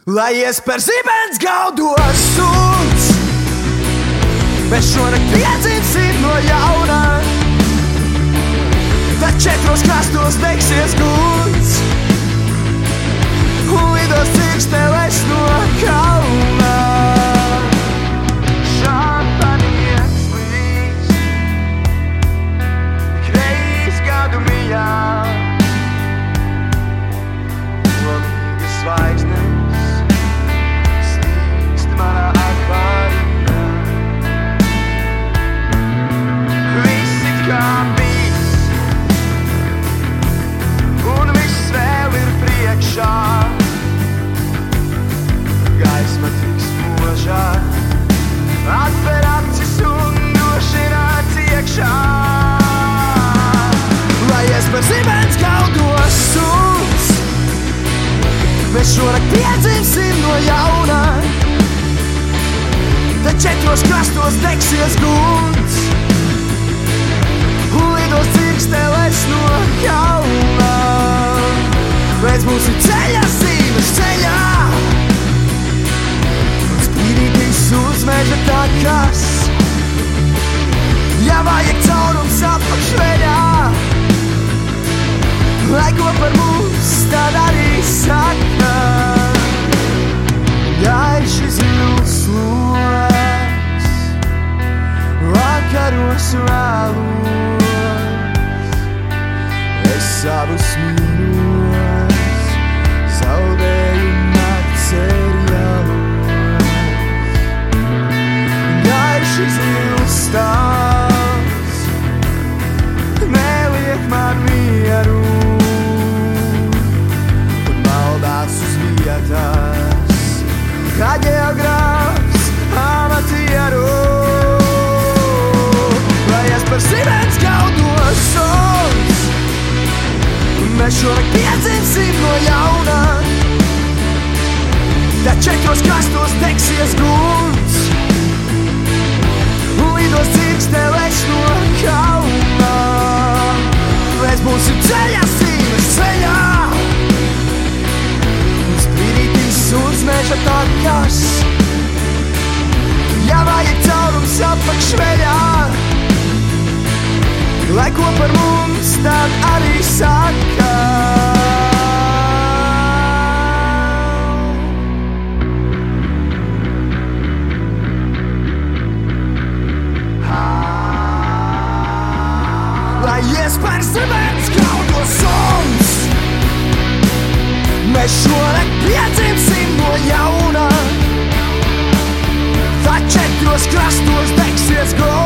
Lai ies par zibens gaudos suns, mēs šonakt piedzimsim no jauna, tad 4 krastos degsies guns un lidos cirksteles no kalna. Šampanietis līdz ikreiz gadu mijā, lomīgas zvaigznes slīkst manā akvārijā. Viss it kā bijis, un viss vēl ir priekšā. Gaisma tiks mūžā, atver acis un došināt iekšā. Lai es par zibens gaudos suns, mēs šonakt piedzimsim no jauna, tad 4 krastos degsies guns un lidos cirksteles no kalna. Mēs būsim ceļā, zīmes ceļā, un spīdītīs uz meža takas. Ja vajag caurums apakšveļā, lai ko par mums tad arī saka. Ja ir šis zils loks, vakaros vēlos, es savus mīļos zaudēju nakts seriālos. Ja ir šis zils stāvs, neliek man mieru un maldās uz vietās, kā ģeogrāfs amatieru. Lai es par zibens gaudos suns, mēs šonakt piedzimsim no jauna, tad 4 krastos degsies guns un lidos cirksteles no kalna. Mēs būsim ceļā, zīmes ceļā, un spīdītīs uz meža takas. Ja vajag caurums apakšveļā, lai ko par mums tad arī saka. Lai ies par zibens gaudos suns, mēs šonakt piedzimsim no jauna, tad 4 krastos degsies guns